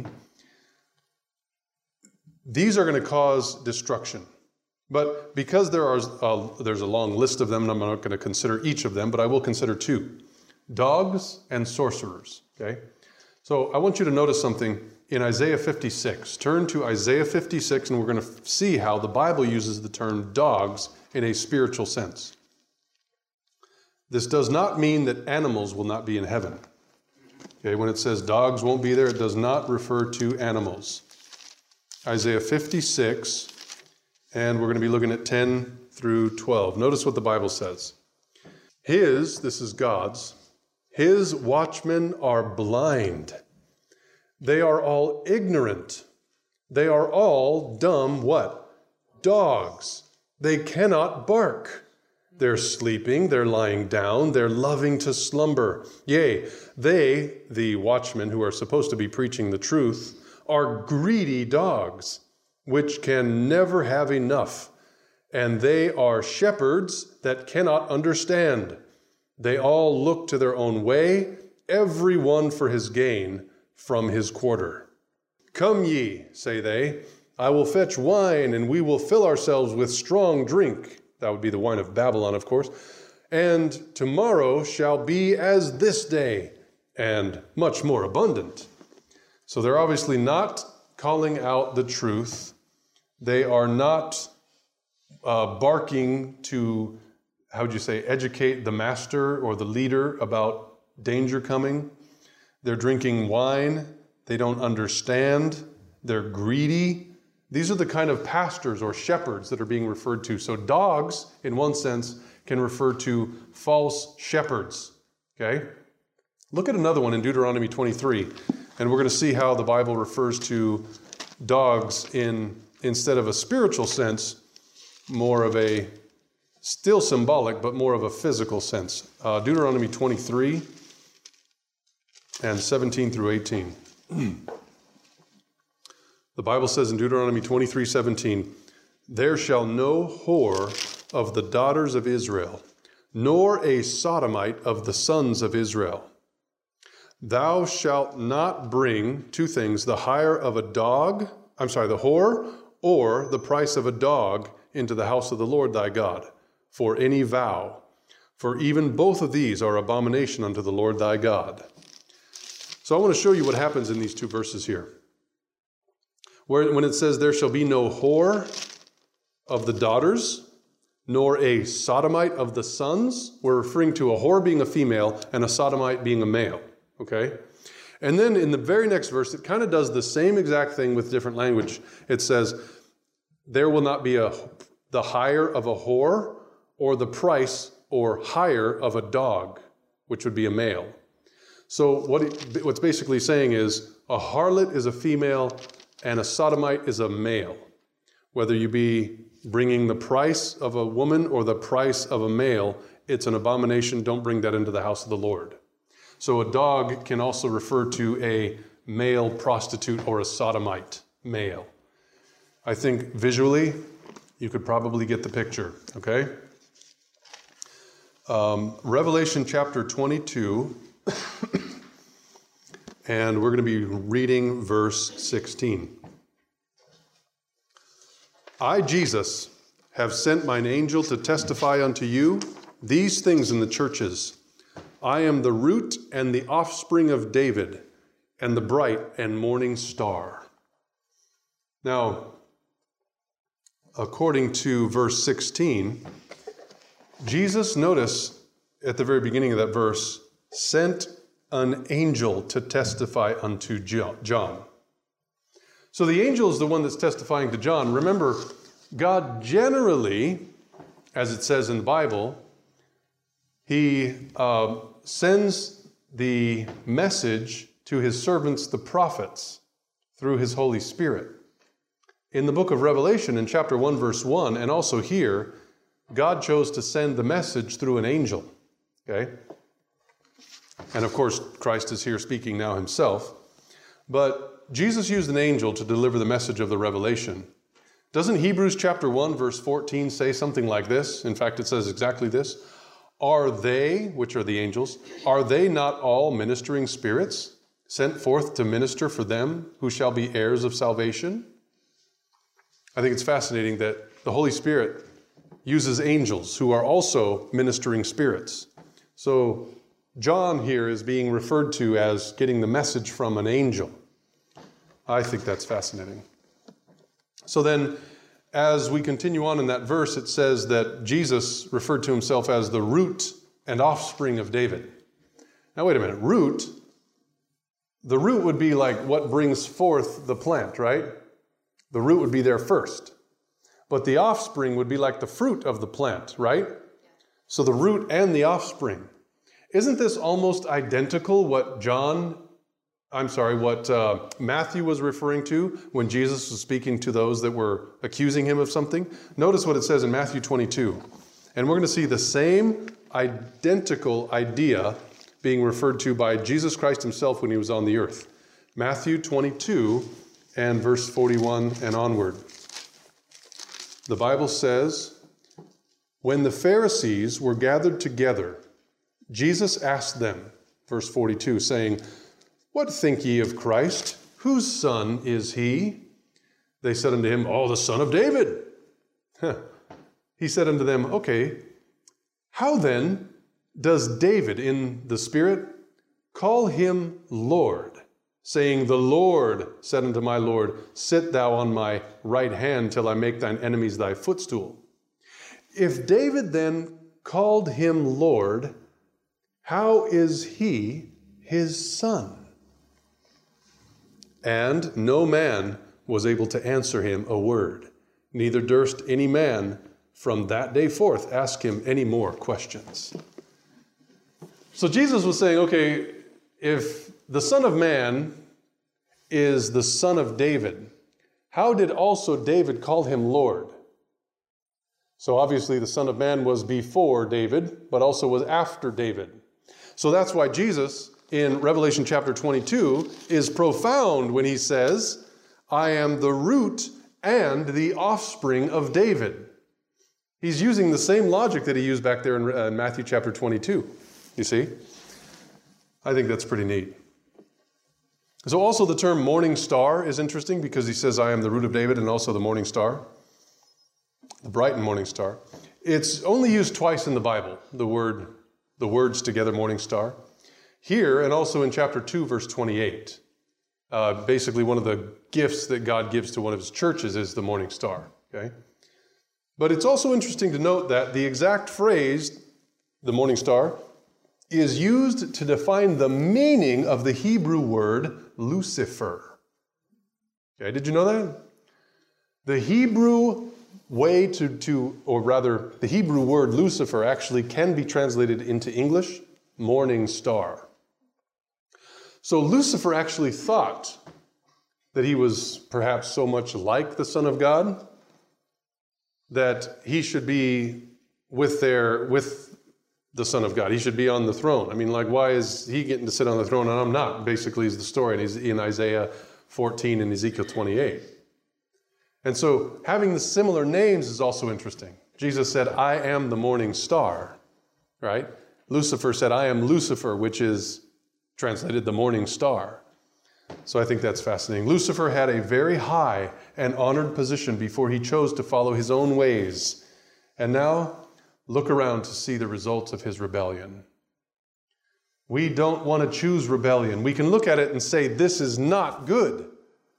these are going to cause destruction. But because there's a long list of them, and I'm not going to consider each of them, but I will consider two. Dogs and sorcerers, okay? So I want you to notice something in Isaiah 56. Turn to Isaiah 56, and we're going to see how the Bible uses the term dogs in a spiritual sense. This does not mean that animals will not be in heaven. Okay, when it says dogs won't be there, it does not refer to animals. Isaiah 56, and we're going to be looking at 10 through 12. Notice what the Bible says. This is God's, his watchmen are blind. They are all ignorant. They are all dumb, what? Dogs. They cannot bark. They're sleeping, they're lying down, they're loving to slumber. Yea, they, the watchmen who are supposed to be preaching the truth, are greedy dogs, which can never have enough, and they are shepherds that cannot understand. They all look to their own way, every one for his gain from his quarter. Come ye, say they, I will fetch wine, and we will fill ourselves with strong drink. That would be the wine of Babylon, of course. And tomorrow shall be as this day, and much more abundant. So they're obviously not calling out the truth. They are not barking to, how would you say, educate the master or the leader about danger coming. They're drinking wine. They don't understand. They're greedy. These are the kind of pastors or shepherds that are being referred to. So dogs, in one sense, can refer to false shepherds. Okay? Look at another one in Deuteronomy 23, and we're going to see how the Bible refers to dogs in, instead of a spiritual sense, more of a, still symbolic, but more of a physical sense. Deuteronomy 23 and 17 through 18. The Bible says in Deuteronomy 23:17, there shall no whore of the daughters of Israel, nor a sodomite of the sons of Israel. Thou shalt not bring two things, the hire of a dog, the whore, or the price of a dog into the house of the Lord thy God, for any vow. For even both of these are abomination unto the Lord thy God. So I want to show you what happens in these two verses here. When it says, there shall be no whore of the daughters, nor a sodomite of the sons, we're referring to a whore being a female and a sodomite being a male. Okay? And then in the very next verse, it kind of does the same exact thing with different language. It says, there will not be the hire of a whore or the price or hire of a dog, which would be a male. So what's basically saying is a harlot is a female and a sodomite is a male. Whether you be bringing the price of a woman or the price of a male, it's an abomination. Don't bring that into the house of the Lord. So a dog can also refer to a male prostitute or a sodomite male. I think visually, you could probably get the picture, okay? Revelation chapter 22, and we're going to be reading verse 16. I, Jesus, have sent mine angel to testify unto you these things in the churches. I am the root and the offspring of David, and the bright and morning star. Now, according to verse 16, Jesus, notice at the very beginning of that verse, sent an angel to testify unto John. So the angel is the one that's testifying to John. Remember, God generally, as it says in the Bible, he sends the message to his servants, the prophets, through his Holy Spirit. In the book of Revelation, in chapter 1, verse 1, and also here, God chose to send the message through an angel. Okay? And of course, Christ is here speaking now himself. But Jesus used an angel to deliver the message of the revelation. Doesn't Hebrews chapter 1, verse 14 say something like this? In fact, it says exactly this. Are they, which are the angels, are they not all ministering spirits sent forth to minister for them who shall be heirs of salvation? I think it's fascinating that the Holy Spirit uses angels who are also ministering spirits. So John here is being referred to as getting the message from an angel. I think that's fascinating. So then, as we continue on in that verse, it says that Jesus referred to himself as the root and offspring of David. Now, wait a minute. Root, the root would be like what brings forth the plant, right? The root would be there first. But the offspring would be like the fruit of the plant, right? So the root and the offspring. Isn't this almost identical what Matthew was referring to when Jesus was speaking to those that were accusing him of something? Notice what it says in Matthew 22. And we're going to see the same identical idea being referred to by Jesus Christ himself when he was on the earth. Matthew 22 and verse 41 and onward. The Bible says, When the Pharisees were gathered together, Jesus asked them, verse 42, saying, "What think ye of Christ? Whose son is he?" They said unto him, "Oh, the son of David." He said unto them, "Okay, how then does David in the Spirit call him Lord, saying, The Lord said unto my Lord, Sit thou on my right hand till I make thine enemies thy footstool? If David then called him Lord, how is he his son?" And no man was able to answer him a word, neither durst any man from that day forth ask him any more questions. So Jesus was saying, okay, if the Son of Man is the son of David, how did also David call him Lord? So obviously the Son of Man was before David, but also was after David. So that's why Jesus in Revelation chapter 22 is profound when he says, "I am the root and the offspring of David." He's using the same logic that he used back there in Matthew chapter 22. You see? I think that's pretty neat. So also the term morning star is interesting because he says, "I am the root of David," and also the morning star, the bright and morning star. It's only used twice in the Bible, the words together, morning star. Here and also in chapter 2, verse 28. Basically one of the gifts that God gives to one of his churches is the morning star. Okay? But it's also interesting to note that the exact phrase, the morning star, is used to define the meaning of the Hebrew word Lucifer. Okay, did you know that? The Hebrew way the Hebrew word Lucifer actually can be translated into English, morning star. So Lucifer actually thought that he was perhaps so much like the Son of God that he should be with the Son of God. He should be on the throne. I mean, like, why is he getting to sit on the throne and I'm not? Basically is the story in Isaiah 14 and Ezekiel 28. And so having the similar names is also interesting. Jesus said, "I am the morning star," right? Lucifer said, "I am Lucifer," which is translated the morning star. So I think that's fascinating. Lucifer had a very high and honored position before he chose to follow his own ways. And now, look around to see the results of his rebellion. We don't want to choose rebellion. We can look at it and say, this is not good.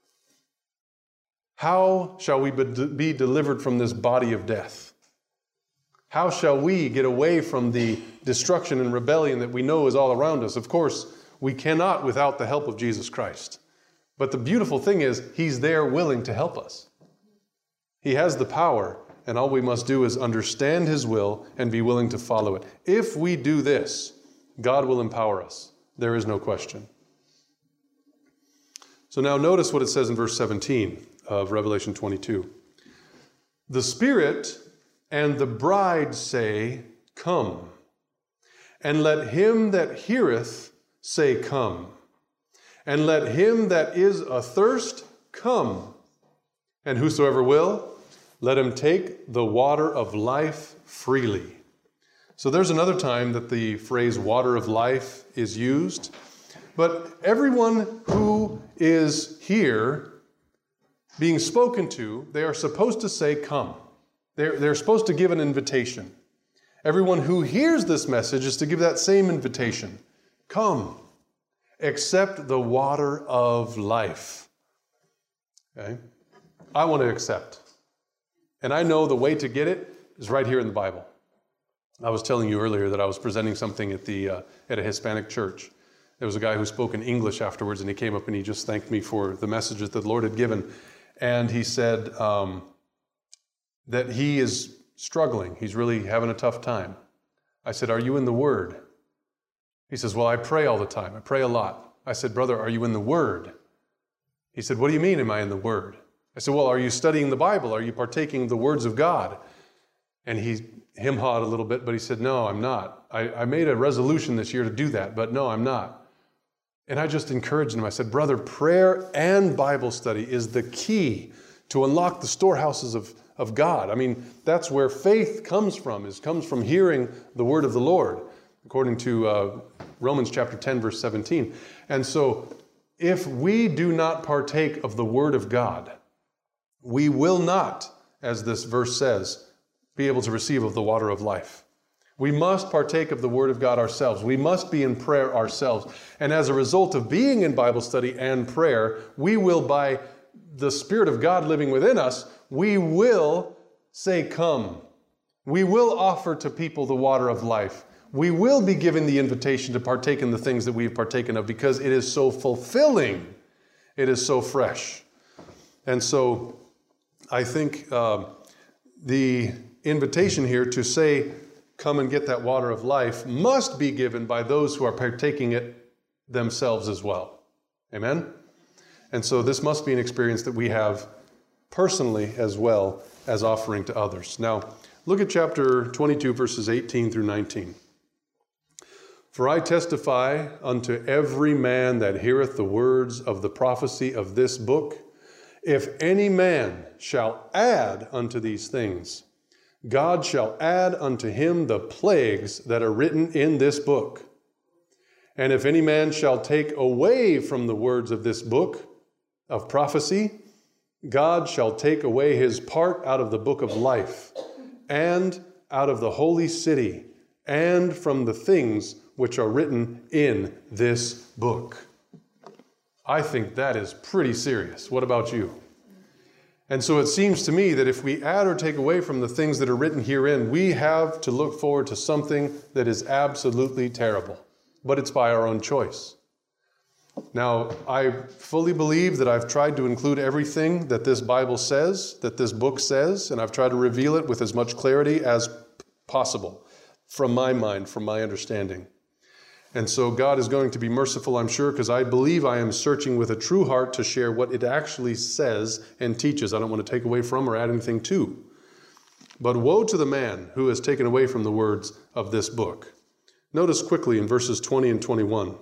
How shall we be delivered from this body of death? How shall we get away from the destruction and rebellion that we know is all around us? Of course, we cannot without the help of Jesus Christ. But the beautiful thing is, he's there willing to help us. He has the power, and all we must do is understand his will and be willing to follow it. If we do this, God will empower us. There is no question. So now notice what it says in verse 17 of Revelation 22. "The Spirit and the bride say, Come. And let him that heareth say, Come. And let him that is athirst come. And whosoever will, let him take the water of life freely." So there's another time that the phrase water of life is used. But everyone who is here being spoken to, they are supposed to say, "Come." They're supposed to give an invitation. Everyone who hears this message is to give that same invitation. Come, accept the water of life. Okay? I want to accept. And I know the way to get it is right here in the Bible. I was telling you earlier that I was presenting something at a Hispanic church. There was a guy who spoke in English afterwards, and he came up and he just thanked me for the messages that the Lord had given. And he said that he is struggling. He's really having a tough time. I said, "Are you in the Word?" He says, "Well, I pray all the time. I pray a lot." I said, "Brother, are you in the Word?" He said, "What do you mean, am I in the Word?" I said, "Well, are you studying the Bible? Are you partaking of the words of God?" And he hem-hawed a little bit, but he said, "No, I'm not. I made a resolution this year to do that, but no, I'm not." And I just encouraged him. I said, "Brother, prayer and Bible study is the key to unlock the storehouses of God. I mean, that's where faith comes from hearing the word of the Lord, according to Romans chapter 10, verse 17. And so, if we do not partake of the word of God, we will not, as this verse says, be able to receive of the water of life. We must partake of the word of God ourselves. We must be in prayer ourselves. And as a result of being in Bible study and prayer, we will, by the Spirit of God living within us, we will say, come. We will offer to people the water of life. We will be given the invitation to partake in the things that we've partaken of because it is so fulfilling. It is so fresh. And so I think the invitation here to say, come and get that water of life must be given by those who are partaking it themselves as well. Amen? And so this must be an experience that we have personally as well as offering to others. Now, look at chapter 22, verses 18 through 19. For I testify unto every man that heareth the words of the prophecy of this book, if any man shall add unto these things, God shall add unto him the plagues that are written in this book. And if any man shall take away from the words of this book of prophecy, God shall take away his part out of the book of life, and out of the holy city, and from the things which are written in this book. I think that is pretty serious. What about you? And so it seems to me that if we add or take away from the things that are written herein, we have to look forward to something that is absolutely terrible. But it's by our own choice. Now, I fully believe that I've tried to include everything that this Bible says, that this book says, and I've tried to reveal it with as much clarity as possible from my mind, from my understanding. And so God is going to be merciful, I'm sure, because I believe I am searching with a true heart to share what it actually says and teaches. I don't want to take away from or add anything to. But woe to the man who has taken away from the words of this book. Notice quickly in verses 20 and 21.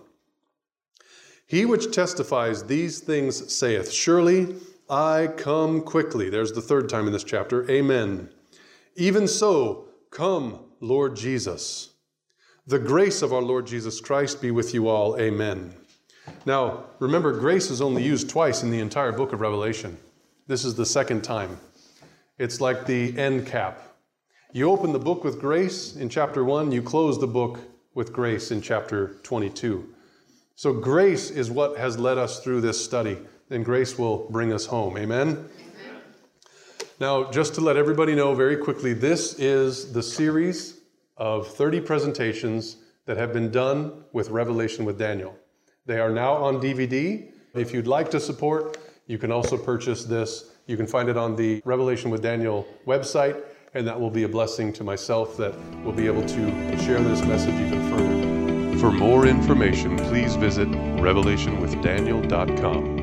He which testifies these things saith, surely I come quickly. There's the third time in this chapter. Amen. Even so, come, Lord Jesus. The grace of our Lord Jesus Christ be with you all. Amen. Now, remember, grace is only used twice in the entire book of Revelation. This is the second time. It's like the end cap. You open the book with grace in chapter 1, you close the book with grace in chapter 22. So grace is what has led us through this study, and grace will bring us home. Amen? Amen. Now, just to let everybody know very quickly, this is the series of 30 presentations that have been done with Revelation with Daniel. They are now on DVD. If you'd like to support, you can also purchase this. You can find it on the Revelation with Daniel website, and that will be a blessing to myself that will be able to share this message even further. For more information, please visit revelationwithdaniel.com.